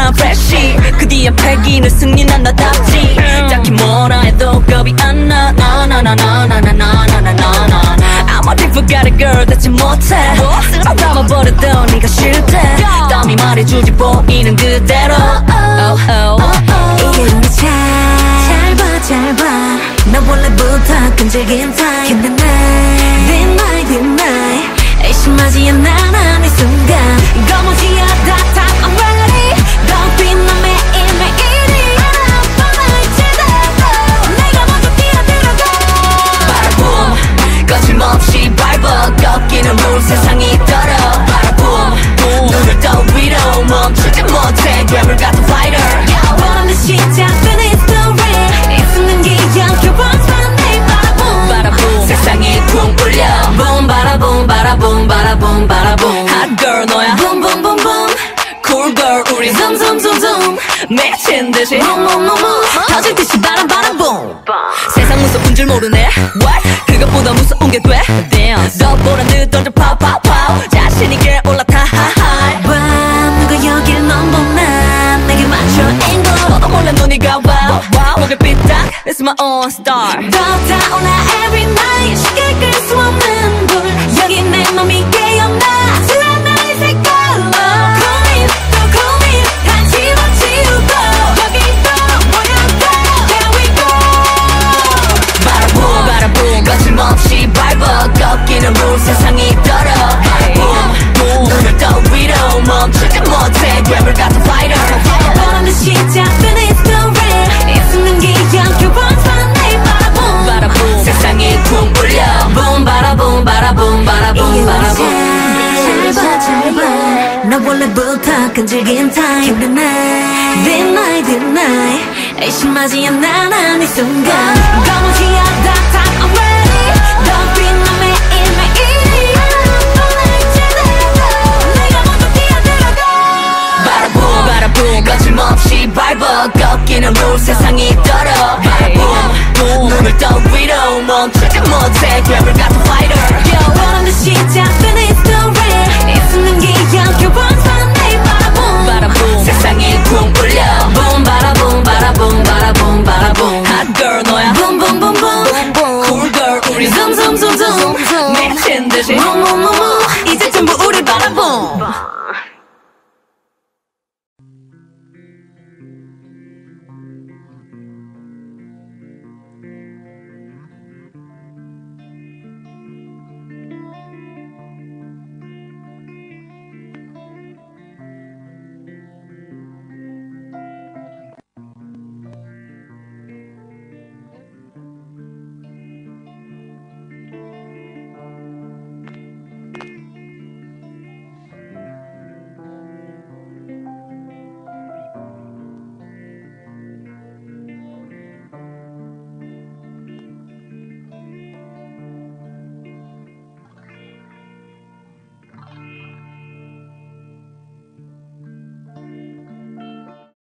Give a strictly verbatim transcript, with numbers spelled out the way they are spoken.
난 fresh 그 뒤에 패기는 승리 난 나답지 딱히 뭐라 해도 겁이 안 나 나나나나나나나나나나나 I'm a different girl 대체 못해 쓸어 담아버렸던 네가 싫대 땀이 말해주지 보이는 그대로 oh, oh. 이게 우리 잘 봐 잘 봐 나 원래부터 끈질긴 타입 근데 날 deny deny 의심하지 않아 난 이 순간 거머쥐야 다 time I'm ready Don't be 너 매일매일이 알아봐 제대로 내가 먼저 뛰어들어가 바라붐 거침없이 밟아 꺾이는 룰 세상이 떨어 바라붐 눈을 떠 위로 멈추지 못해 괴물 같은 fighter 원하는 시작된 이 story 있는 기억 교본스러운 내 바라붐 바라붐 세상이 쿵 울려 boom 바라붐 바라붐 바라붐 바라붐 hot girl 너야 boom boom boom boom cool girl 우리 zoom zoom zoom zoom 미친 듯이 boom boom boom boom 터질 듯이 바람 바람 boom 세상 무서운 줄 모르네 what 그것보다 무서운 게 돼 dance 더 보란 듯 던져 pow pow pow 자신 있게 올라타 high 와 누가 여길 넘보나 내게 맞춰 angle 너도 몰래 눈이 가 wow wow 목에 삐딱 it's my own star 더 타올라 every night 쉽게 끌 수 없는 불 여기 내 맘이 깨어나 술한 나의 색깔로 고민 또 고민 다 집어치우고 여기 또 모여도 Here we go 바라붐 바라붐 거침없이 밟아 꺾이는 룰 세상이 떨어 바라붐 눈을 떠 위로 멈추지 못해 괴물 같은 fighter 원하는 시작된 이 story 있는 기억 교본스러운 내 바라봄 바라붐 세상이 쿵 울려 boom 바라붐 바라붐 바라붐 바라붐 잘봐잘봐 나 원래부터 끈질긴 타입 근데 날 deny deny 의심하지 않아 난 이 순간 거머쥐야 다 time I'm ready Don't be 너 매일매일이 알아봐 제대로 내가 먼저 뛰어들어가 바라붐 바라붐 거침없이 밟아 꺾이는 룰 세상이 떨어 바라붐 눈을 떠 위로 멈추지 못해 괴물 같은 fighter 원하는 시작된